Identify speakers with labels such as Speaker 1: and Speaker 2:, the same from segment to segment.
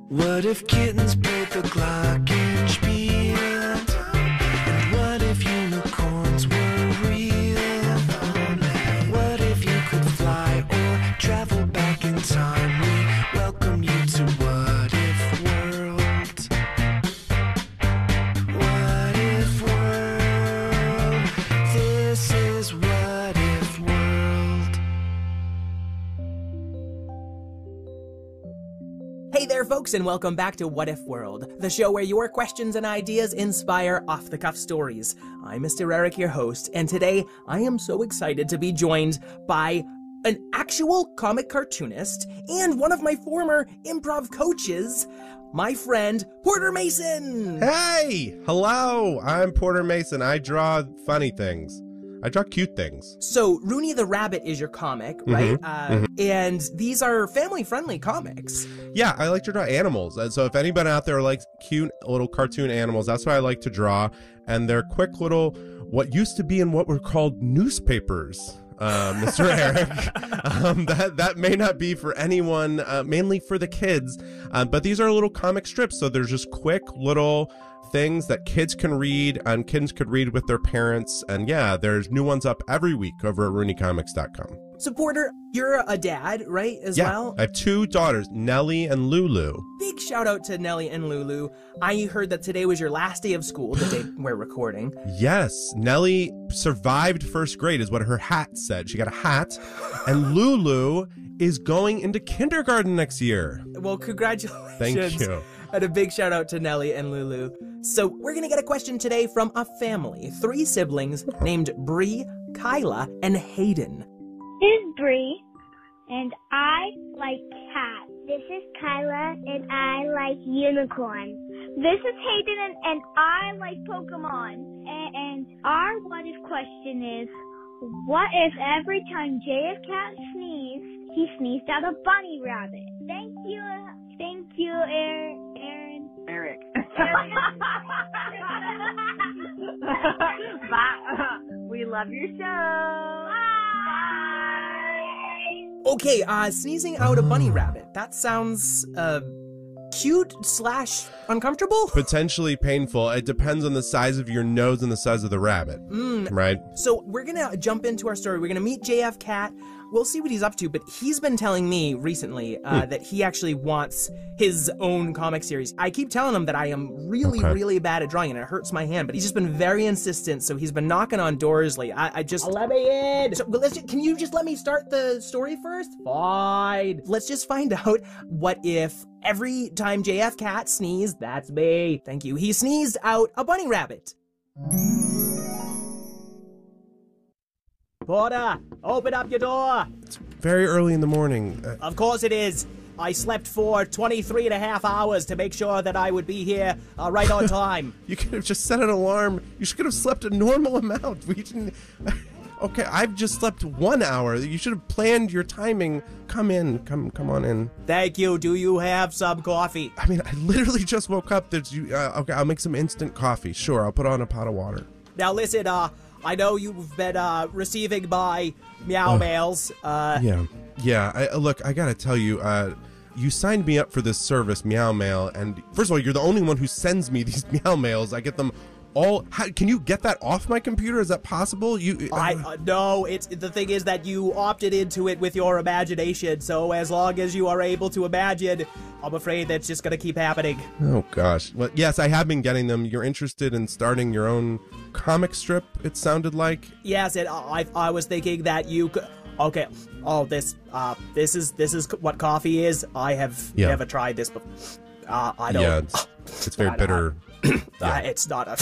Speaker 1: What if kittens played the glockenspiel? And what if unicorns were real? What if you could fly or travel back in time? We welcome you to What If World. What If World. This is What If World.
Speaker 2: Hey there, folks, and welcome back to What If World, the show where your questions and ideas inspire off-the-cuff stories. I'm Mr. Eric, your host, and today I am so excited to be joined by an actual comic cartoonist and one of my former improv coaches, my friend, Porter Mason!
Speaker 3: Hey! Hello! I'm Porter Mason. I draw funny things. I draw cute things.
Speaker 2: So, Rooney the Rabbit is your comic, right? And these are family-friendly comics.
Speaker 3: Yeah, I like to draw animals. So if anybody out there likes cute little cartoon animals, that's what I like to draw. And they're quick little, what used to be in what were called newspapers, Mr. Eric. That may not be for anyone, mainly for the kids. But these are little comic strips, so they're just quick little things that kids can read and kids could read with their parents. And yeah, there's new ones up every week over at RooneyComics.com.
Speaker 2: So, Porter, you're a dad, right, as well?
Speaker 3: I have two daughters, Nellie and Lulu.
Speaker 2: Big shout out to Nellie and Lulu. I heard that today was your last day of school, the day we're recording.
Speaker 3: Yes, Nellie survived first grade is what her hat said. She got a hat. And Lulu is going into kindergarten next year.
Speaker 2: Well, congratulations.
Speaker 3: Thank you.
Speaker 2: And a big shout out to Nellie and Lulu. So we're going to get a question today from a family, 3 siblings named Bree, Kyla, and Hayden.
Speaker 4: This is Bree, and I like cats. This is Kyla, and I like unicorns. This is Hayden, and I like Pokemon. And our what if question is, what if every time JF Cat sneezed, he sneezed out a bunny rabbit? Thank you, Aaron.
Speaker 5: Eric. Bye. We love your show.
Speaker 2: Okay, sneezing out a bunny rabbit. That sounds, cute / uncomfortable?
Speaker 3: Potentially painful. It depends on the size of your nose and the size of the rabbit, right?
Speaker 2: So we're gonna jump into our story. We're gonna meet JF Cat. We'll see what he's up to, but he's been telling me recently that he actually wants his own comic series. I keep telling him that I am really bad at drawing and it hurts my hand, but he's just been very insistent, so he's been knocking on doors lately. I just... Let me in! So, can you just let me start the story first? Fine. Let's just find out what if every time JF Cat sneezed, that's me. Thank you. He sneezed out a bunny rabbit. Porter, open up your door.
Speaker 3: It's very early in the morning.
Speaker 2: Of course it is. I slept for 23 and a half hours to make sure that I would be here right on time.
Speaker 3: You could have just set an alarm. You should have slept a normal amount. We didn't... Okay, I've just slept 1 hour. You should have planned your timing. Come in. Come on in.
Speaker 2: Thank you. Do you have some coffee?
Speaker 3: I mean, I literally just woke up. Okay, I'll make some instant coffee. Sure, I'll put on a pot of water.
Speaker 2: Now listen, I know you've been receiving my meow mails.
Speaker 3: Yeah. Look, I gotta tell you, you signed me up for this service, Meow Mail, and first of all, you're the only one who sends me these meow mails. I get them all. Can you get that off my computer? Is that possible?
Speaker 2: No. The thing is that you opted into it with your imagination. So as long as you are able to imagine, I'm afraid that's just gonna keep happening.
Speaker 3: Oh gosh. Well, yes, I have been getting them. You're interested in starting your own comic strip? It sounded like.
Speaker 2: Yes, and I was thinking that you could. Okay. Oh, this is what coffee is. I have never tried this, but I don't.
Speaker 3: Yeah, it's very bitter.
Speaker 2: It's not a.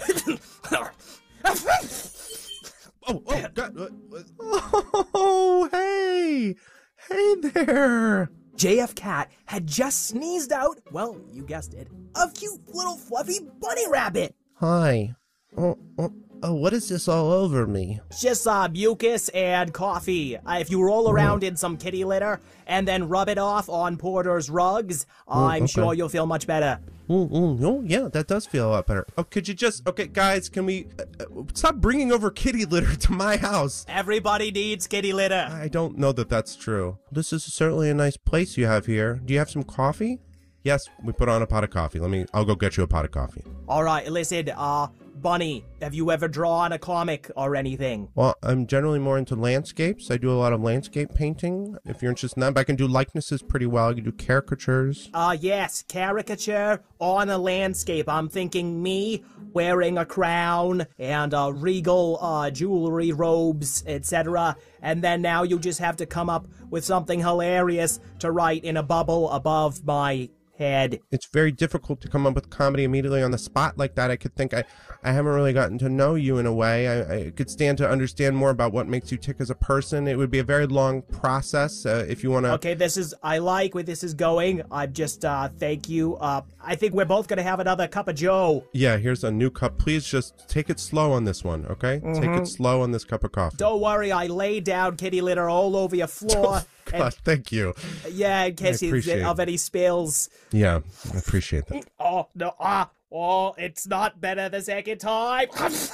Speaker 3: Oh, God. Oh, hey there.
Speaker 2: JF Cat had just sneezed out, well, you guessed it, a cute little fluffy bunny rabbit.
Speaker 6: Hi. What is this all over me?
Speaker 2: Just mucus and coffee. If you roll around in some kitty litter and then rub it off on Porter's rugs, I'm sure you'll feel much better.
Speaker 6: Oh, yeah, that does feel a lot better.
Speaker 3: Oh, could you just... Okay, guys, can we... stop bringing over kitty litter to my house?
Speaker 2: Everybody needs kitty litter.
Speaker 3: I don't know that that's true.
Speaker 6: This is certainly a nice place you have here. Do you have some coffee?
Speaker 3: Yes, we put on a pot of coffee. I'll go get you a pot of coffee.
Speaker 2: All right, listen, Bunny, have you ever drawn a comic or anything?
Speaker 3: Well, I'm generally more into landscapes. I do a lot of landscape painting. If you're interested in that, but I can do likenesses pretty well. I can do caricatures.
Speaker 2: Yes, caricature on a landscape. I'm thinking me wearing a crown and regal jewelry, robes, etc. And then now you just have to come up with something hilarious to write in a bubble above my head.
Speaker 3: It's very difficult to come up with comedy immediately on the spot like that. I could think I haven't really gotten to know you in a way. I could stand to understand more about what makes you tick as a person. It would be a very long process if you want to.
Speaker 2: Okay, I like where this is going. I'm just, thank you. I think we're both going to have another cup of joe.
Speaker 3: Yeah, here's a new cup. Please just take it slow on this one, okay? Take it slow on this cup of coffee.
Speaker 2: Don't worry, I laid down kitty litter all over your floor.
Speaker 3: God, thank you.
Speaker 2: Yeah, in case of any spills.
Speaker 3: Yeah, I appreciate that.
Speaker 2: Oh, no, it's not better the second time.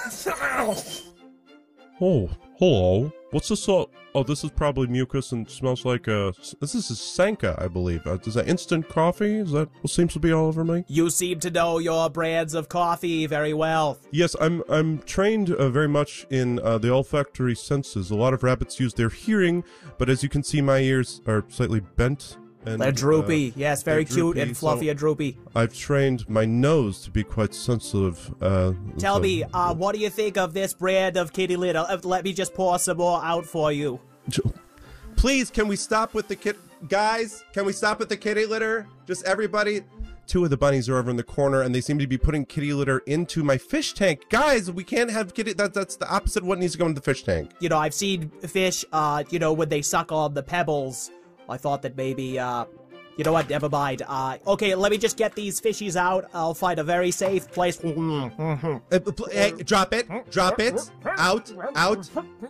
Speaker 3: Oh, hello. What's this? Oh, this is probably mucus and smells like this is Sanka, I believe. Is that instant coffee? Is that what seems to be all over me?
Speaker 2: You seem to know your brands of coffee very well.
Speaker 3: Yes, I'm trained very much in the olfactory senses. A lot of rabbits use their hearing, but as you can see, my ears are slightly bent. And,
Speaker 2: they're droopy. Yes, very cute and fluffy and droopy.
Speaker 3: I've trained my nose to be quite sensitive.
Speaker 2: Tell me, what do you think of this brand of kitty litter? Let me just pour some more out for you.
Speaker 3: Please, can we stop with the guys? Can we stop with the kitty litter? Just everybody. Two of the bunnies are over in the corner, and they seem to be putting kitty litter into my fish tank. Guys, we can't have kitty. That's the opposite of what needs to go in the fish tank.
Speaker 2: You know, I've seen fish. When they suck on the pebbles. I thought that maybe, you know what, never mind. Okay, let me just get these fishies out. I'll find a very safe place.
Speaker 3: Hey, drop it, out.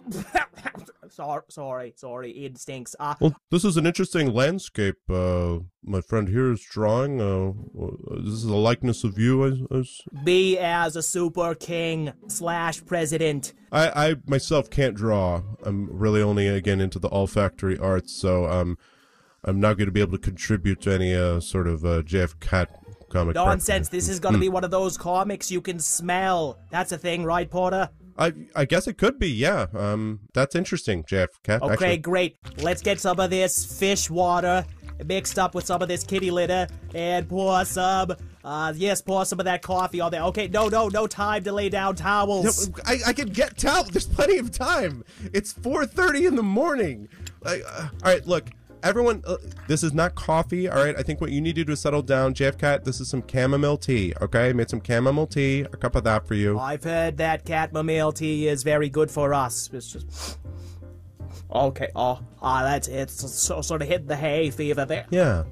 Speaker 2: Sorry, instincts.
Speaker 3: Well, this is an interesting landscape, my friend here is drawing. This is a likeness of you,
Speaker 2: Me as a super king / president.
Speaker 3: I myself can't draw. I'm really only, again, into the olfactory arts, so, I'm not going to be able to contribute to any, sort of, JF Cat comic.
Speaker 2: Nonsense, this is going to be one of those comics you can smell. That's a thing, right, Porter?
Speaker 3: I guess it could be, yeah. That's interesting, JF Cat.
Speaker 2: Okay,
Speaker 3: actually.
Speaker 2: Great. Let's get some of this fish water mixed up with some of this kitty litter and pour some of that coffee on there. Okay, no time to lay down towels.
Speaker 3: No, I can get towels. There's plenty of time. It's 4:30 in the morning. All right, look. Everyone, this is not coffee, all right? I think what you need to do is settle down. JF Cat, this is some chamomile tea, okay? I made some chamomile tea, a cup of that for you.
Speaker 2: I've heard that chamomile tea is very good for us. It's just... Okay, that's it. So, sort of hitting the hay fever there.
Speaker 3: Yeah.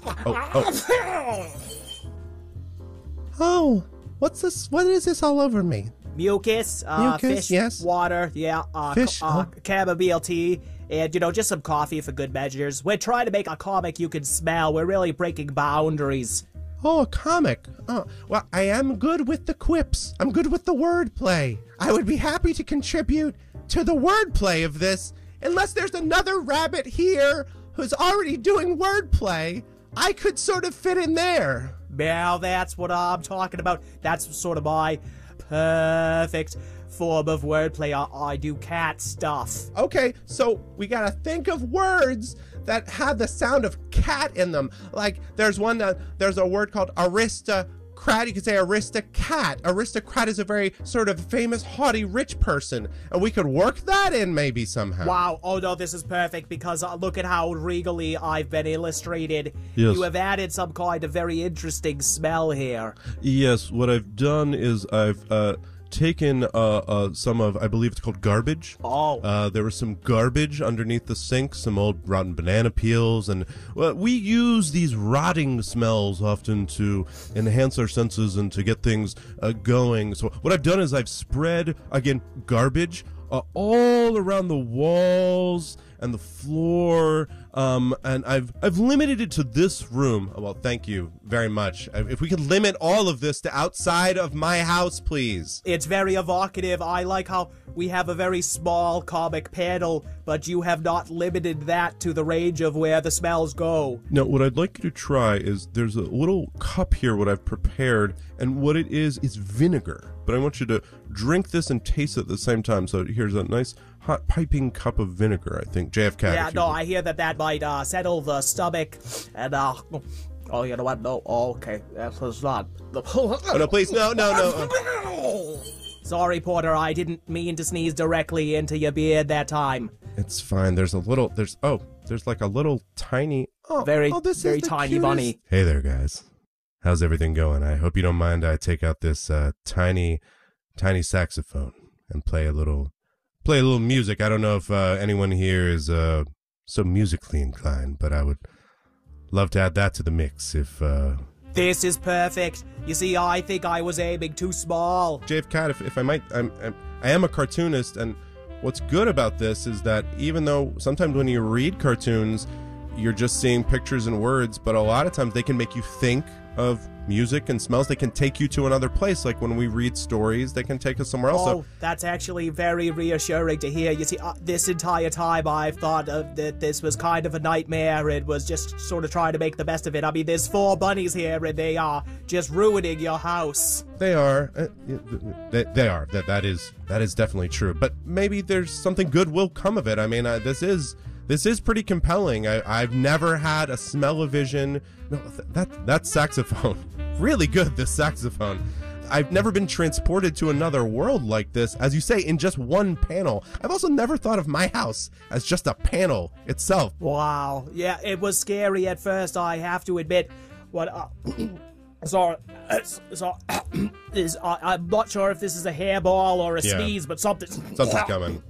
Speaker 6: Oh, what's this? What is this all over me?
Speaker 2: Mucus, fish,
Speaker 6: yes.
Speaker 2: water,
Speaker 6: Fish,
Speaker 2: chamomile tea, and, just some coffee for good measures. We're trying to make a comic you can smell. We're really breaking boundaries.
Speaker 6: Oh, a comic. Oh, well, I am good with the quips. I'm good with the wordplay. I would be happy to contribute to the wordplay of this. Unless there's another rabbit here who's already doing wordplay, I could sort of fit in there.
Speaker 2: Now that's what I'm talking about. That's sort of my perfect form of wordplay. I do cat stuff.
Speaker 6: Okay, so we gotta think of words that have the sound of cat in them. Like, there's a word called aristocrat. You could say aristocat. Aristocrat is a very sort of famous, haughty, rich person. And we could work that in maybe somehow.
Speaker 2: Wow. Oh, no, this is perfect because look at how regally I've been illustrated.
Speaker 3: Yes.
Speaker 2: You have added some kind of very interesting smell here.
Speaker 3: Yes, what I've done is I've taken some of, I believe it's called garbage.
Speaker 2: Oh.
Speaker 3: There was some garbage underneath the sink, some old rotten banana peels, and we use these rotting smells often to enhance our senses and to get things going. So what I've done is I've spread, again, garbage all around the walls and the floor, and I've limited it to this room. Well, thank you very much. If we could limit all of this to outside of my house, please.
Speaker 2: It's very evocative. I like how we have a very small comic panel, but you have not limited that to the range of where the smells go.
Speaker 3: Now, what I'd like you to try is there's a little cup here, what I've prepared, and what it is vinegar. But I want you to drink this and taste it at the same time. So here's a nice hot piping cup of vinegar, I think. JFK.
Speaker 2: Yeah, no, I hear that might settle the stomach, and oh, you know what? No, okay, that was not.
Speaker 3: Oh, no, please, no.
Speaker 2: Sorry, Porter, I didn't mean to sneeze directly into your beard that time.
Speaker 3: It's fine. There's like a little tiny,
Speaker 2: Very
Speaker 3: this is the
Speaker 2: tiny
Speaker 3: cutest.
Speaker 2: bunny.
Speaker 3: Hey there, guys. How's everything going? I hope you don't mind I take out this tiny saxophone and play a little music. I don't know if anyone here is so musically inclined, but I would love to add that to the mix if
Speaker 2: This is perfect. You see, I think I was aiming too small.
Speaker 3: JFK, if I might, I am a cartoonist, and what's good about this is that even though sometimes when you read cartoons, you're just seeing pictures and words, but a lot of times they can make you think of music and smells. They can take you to another place. Like when we read stories, they can take us somewhere else.
Speaker 2: Oh, that's actually very reassuring to hear. You see, this entire time I've thought that this was kind of a nightmare and was just sort of trying to make the best of it. I mean, there's 4 bunnies here and they are just ruining your house.
Speaker 3: They are. They are. That is definitely true. But maybe there's something good will come of it. I mean, this is pretty compelling. I've never had a smell-o-vision. No, that saxophone. Really good, this saxophone. I've never been transported to another world like this, as you say, in just one panel. I've also never thought of my house as just a panel itself.
Speaker 2: Wow. Yeah, it was scary at first, I have to admit. What, I'm not sure if this is a hairball or a sneeze, but something's
Speaker 3: coming.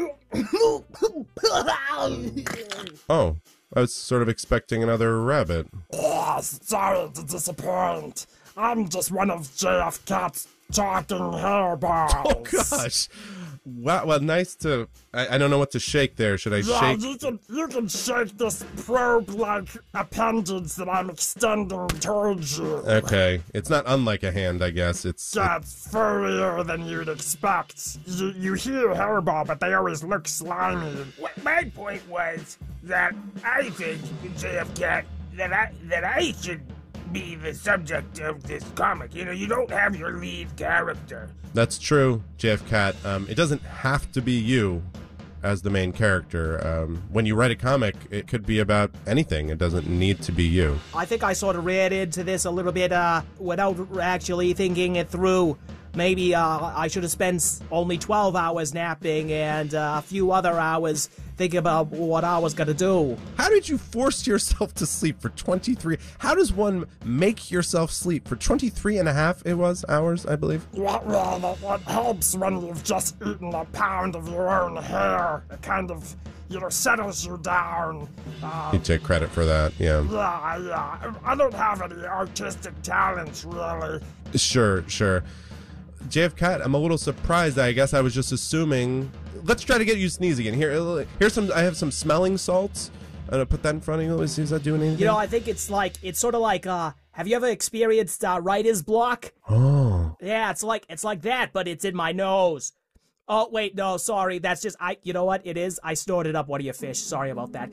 Speaker 3: Oh, I was sort of expecting another rabbit.
Speaker 7: Oh, sorry to disappoint. I'm just one of JF Cat's talking hairballs.
Speaker 3: Oh, gosh. Wow, well, nice to... I don't know what to shake there. Should I shake?
Speaker 7: You can shake this probe-like appendage that I'm extending towards you.
Speaker 3: Okay. It's not unlike a hand, I guess. It's
Speaker 7: furrier than you'd expect. You hear hairball, but they always look slimy.
Speaker 8: My point was that I think, JFK, that I should be the subject of this comic. You know, you don't have your lead character.
Speaker 3: That's true, JF It doesn't have to be you as the main character. When you write a comic, it could be about anything. It doesn't need to be you.
Speaker 2: I think I sort of read into this a little bit without actually thinking it through. Maybe I should have spent only 12 hours napping and a few other hours thinking about what I was going to do.
Speaker 3: How did you force yourself to sleep for 23? How does one make yourself sleep for 23 and a half hours, I believe?
Speaker 7: Well, it helps when you've just eaten a pound of your own hair. It kind of, settles you down.
Speaker 3: You take credit for that, yeah.
Speaker 7: Yeah. I don't have any artistic talents, really.
Speaker 3: Sure. JF I'm a little surprised. I guess I was just assuming. Let's try to get you sneezing again. Here's some. I have some smelling salts. I'm gonna put that in front of you. Let me see. Is that doing anything?
Speaker 2: I think it's sort of like. Have you ever experienced writer's block?
Speaker 3: Oh.
Speaker 2: Yeah, it's like that, but it's in my nose. Oh wait, no, sorry. That's just You know what it is? I snorted up one of your fish. Sorry about that.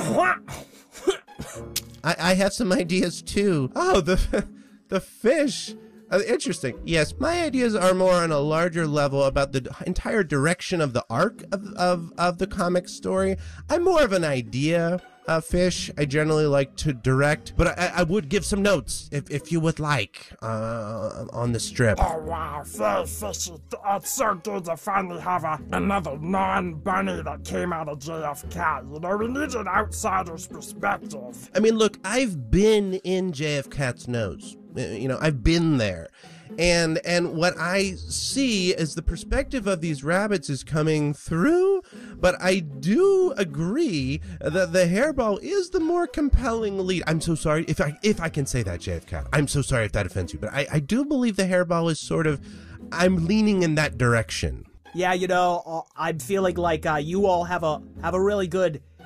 Speaker 6: I have some ideas too.
Speaker 3: Oh, the fish. Interesting.
Speaker 6: Yes, my ideas are more on a larger level about the entire direction of the arc of the comic story. I'm more of an idea fish. I generally like to direct, but I would give some notes if you would like on the strip.
Speaker 7: Oh wow, very fishy. It's so good to finally have another non-bunny that came out of JFK. We need an outsider's perspective.
Speaker 6: I mean, look, I've been in JFK's nose. I've been there. And what I see is the perspective of these rabbits is coming through, but I do agree that the hairball is the more compelling lead. I'm so sorry if I can say that, JFK. I'm so sorry if that offends you, but I do believe the hairball is sort of, I'm leaning in that direction.
Speaker 2: Yeah, I'm feeling like you all have a really good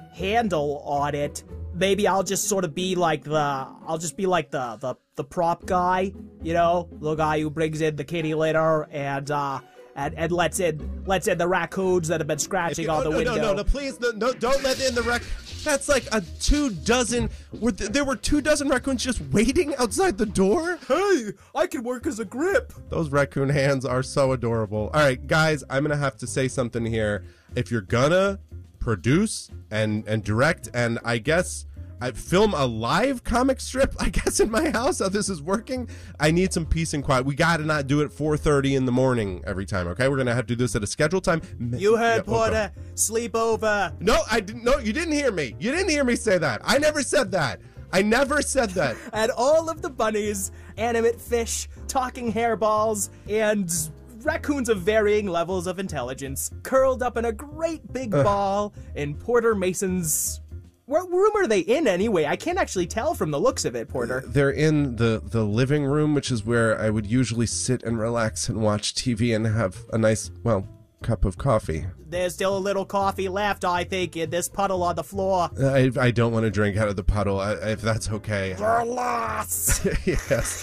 Speaker 2: handle on it, maybe I'll just sort of be like the prop guy, you know, the guy who brings in the kitty litter and lets in the raccoons that have been scratching on the window.
Speaker 3: No, please, no, don't let in the That's like a 24. There were 24 raccoons just waiting outside the door.
Speaker 2: Hey, I can work as a grip.
Speaker 3: Those raccoon hands are so adorable. All right, guys, I'm gonna have to say something here. If you're gonna produce and direct, and I guess I film a live comic strip, I guess, in my house, how this is working, I need some peace and quiet. We gotta not do it 4:30 in the morning every time, okay? We're gonna have to do this at a scheduled time.
Speaker 2: You heard, Porter. Sleep over.
Speaker 3: No, I didn't. No, you didn't hear me. You didn't hear me say that. I never said that. I never said that.
Speaker 2: And all of the bunnies, animate fish, talking hairballs, and raccoons of varying levels of intelligence curled up in a great big ball in Porter Mason's... What room are they in anyway? I can't actually tell from the looks of it, Porter.
Speaker 3: They're in the living room, which is where I would usually sit and relax and watch TV and have a nice, cup of coffee.
Speaker 2: There's still a little coffee left, I think, in this puddle on the floor.
Speaker 3: I don't want to drink out of the puddle, if that's okay.
Speaker 2: You're lost!
Speaker 3: Yes.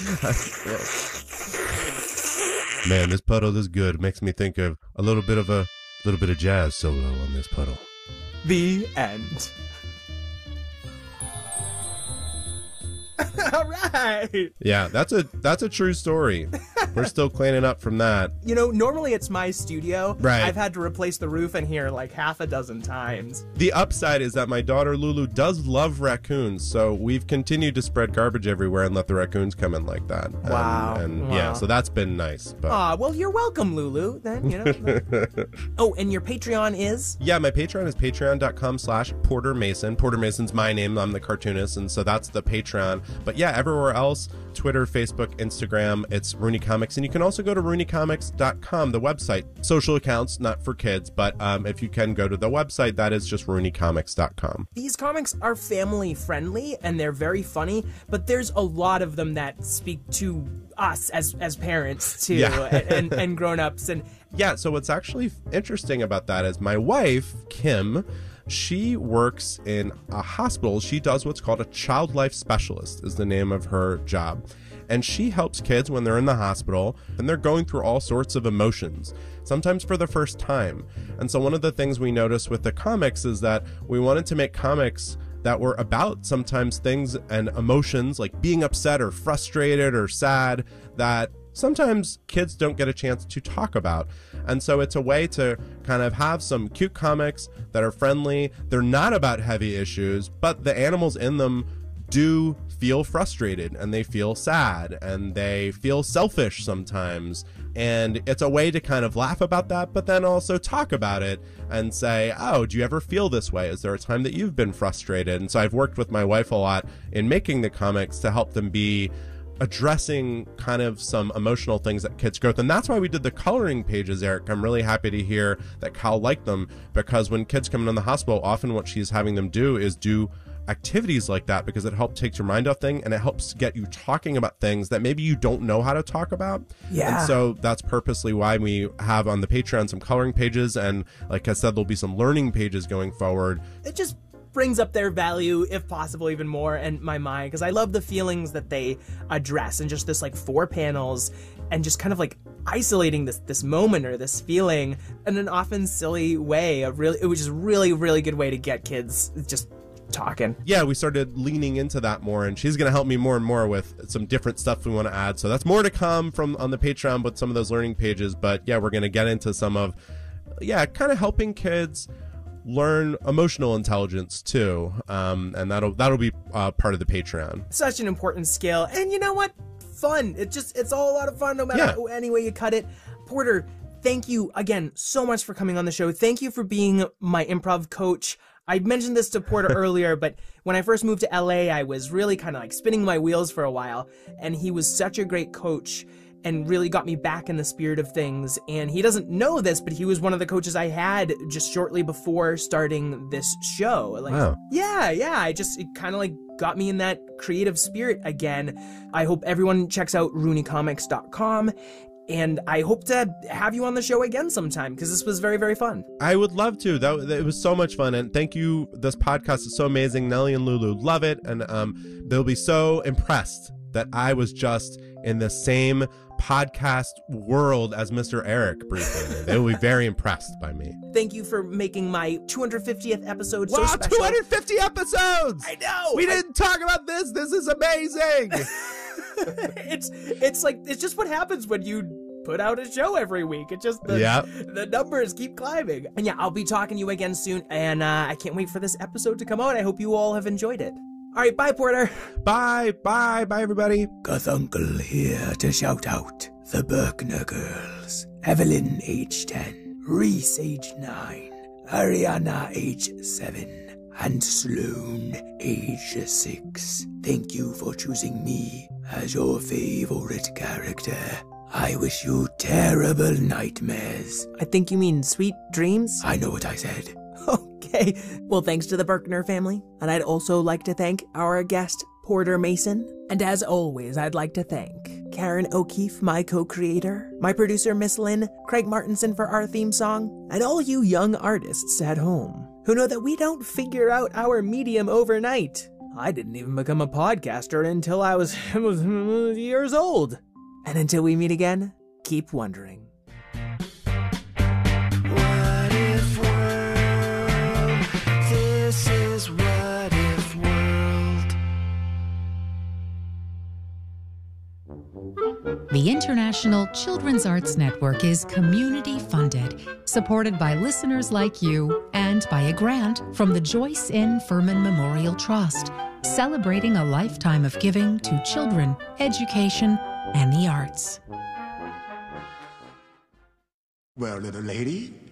Speaker 3: Man, this puddle is good. Makes me think of a little bit of jazz solo on this puddle.
Speaker 2: The end. All right.
Speaker 3: Yeah, that's a true story. We're still cleaning up from that.
Speaker 2: You know, normally it's my studio.
Speaker 3: Right.
Speaker 2: I've had to replace the roof in here like half a dozen times.
Speaker 3: The upside is that my daughter Lulu does love raccoons, so we've continued to spread garbage everywhere and let the raccoons come in like that.
Speaker 2: Wow.
Speaker 3: And
Speaker 2: wow.
Speaker 3: Yeah, so that's been nice.
Speaker 2: But... well, you're welcome, Lulu. Then, you know. Oh, and your Patreon is?
Speaker 3: Yeah, my Patreon is patreon.com/Porter Mason. Porter Mason's my name. I'm the cartoonist, and so that's the Patreon. But yeah, everywhere else, Twitter, Facebook, Instagram, it's Rooney Comics. And you can also go to RooneyComics.com, the website. Social accounts, not for kids, but if you can go to the website, that is just RooneyComics.com.
Speaker 2: These comics are family friendly and they're very funny, but there's a lot of them that speak to us as parents too, yeah. and grown-ups. And
Speaker 3: yeah, so what's actually interesting about that is my wife, Kim, she works in a hospital. She does what's called a child life specialist is the name of her job. And she helps kids when they're in the hospital and they're going through all sorts of emotions, sometimes for the first time. And so one of the things we noticed with the comics is that we wanted to make comics that were about sometimes things and emotions like being upset or frustrated or sad that sometimes kids don't get a chance to talk about. And so it's a way to kind of have some cute comics that are friendly. They're not about heavy issues, but the animals in them do feel frustrated and they feel sad and they feel selfish sometimes. And it's a way to kind of laugh about that, but then also talk about it and say, oh, do you ever feel this way? Is there a time that you've been frustrated? And so I've worked with my wife a lot in making the comics to help them be addressing kind of some emotional things that kids go through. And that's why we did the coloring pages, Eric. I'm really happy to hear that Kyle liked them, because when kids come in the hospital, often what she's having them do is do activities like that, because it helps take your mind off things and it helps get you talking about things that maybe you don't know how to talk about.
Speaker 2: Yeah.
Speaker 3: And so that's purposely why we have on the Patreon some coloring pages, and like I said, there'll be some learning pages going forward.
Speaker 2: It just brings up their value, if possible, even more in my mind, because I love the feelings that they address, and just this like 4 panels and just kind of like isolating this moment or this feeling in an often silly way. It was just really, really good way to get kids just talking.
Speaker 3: Yeah, we started leaning into that more, and she's going to help me more and more with some different stuff we want to add. So that's more to come from on the Patreon with some of those learning pages. But yeah, we're going to get into some of, kind of helping kids learn emotional intelligence too, and that'll be part of the Patreon.
Speaker 2: Such an important skill, and you know what? Fun. It's all a lot of fun, no matter any way you cut it. Porter, thank you again so much for coming on the show. Thank you for being my improv coach. I mentioned this to Porter earlier, but when I first moved to LA, I was really kind of like spinning my wheels for a while, and he was such a great coach and really got me back in the spirit of things. And he doesn't know this, but he was one of the coaches I had just shortly before starting this show. Like,
Speaker 3: wow.
Speaker 2: Yeah, it kind of like got me in that creative spirit again. I hope everyone checks out RooneyComics.com. And I hope to have you on the show again sometime, because this was very, very fun.
Speaker 3: I would love to. It was so much fun. And thank you. This podcast is so amazing. Nelly and Lulu love it. And they'll be so impressed that I was just in the same podcast world as Mr. Eric briefly. They will be very impressed by me.
Speaker 2: Thank you for making my 250th episode
Speaker 3: wow,
Speaker 2: so special.
Speaker 3: 250 episodes!
Speaker 2: I know!
Speaker 3: We didn't talk about this. This is amazing!
Speaker 2: It's just what happens when you put out a show every week. It just, the numbers keep climbing. And yeah, I'll be talking to you again soon, and I can't wait for this episode to come out. I hope you all have enjoyed it. All right, bye, Porter.
Speaker 3: Bye, everybody.
Speaker 1: Gothuncle here to shout out the Berkner girls. Evelyn, age 10. Reese, age 9. Ariana, age 7. And Sloan, age 6. Thank you for choosing me as your favorite character. I wish you terrible nightmares.
Speaker 2: I think you mean sweet dreams?
Speaker 1: I know what I said.
Speaker 2: Okay. Well, thanks to the Berkner family. And I'd also like to thank our guest, Porter Mason. And as always, I'd like to thank Karen O'Keefe, my co-creator, my producer, Miss Lynn, Craig Martinson for our theme song, and all you young artists at home who know that we don't figure out our medium overnight. I didn't even become a podcaster until I was years old. And until we meet again, keep wondering.
Speaker 1: What if world? This is What If World.
Speaker 9: The International Children's Arts Network is community funded, supported by listeners like you, and by a grant from the Joyce N. Furman Memorial Trust, celebrating a lifetime of giving to children, education, and the arts.
Speaker 1: Well, little lady,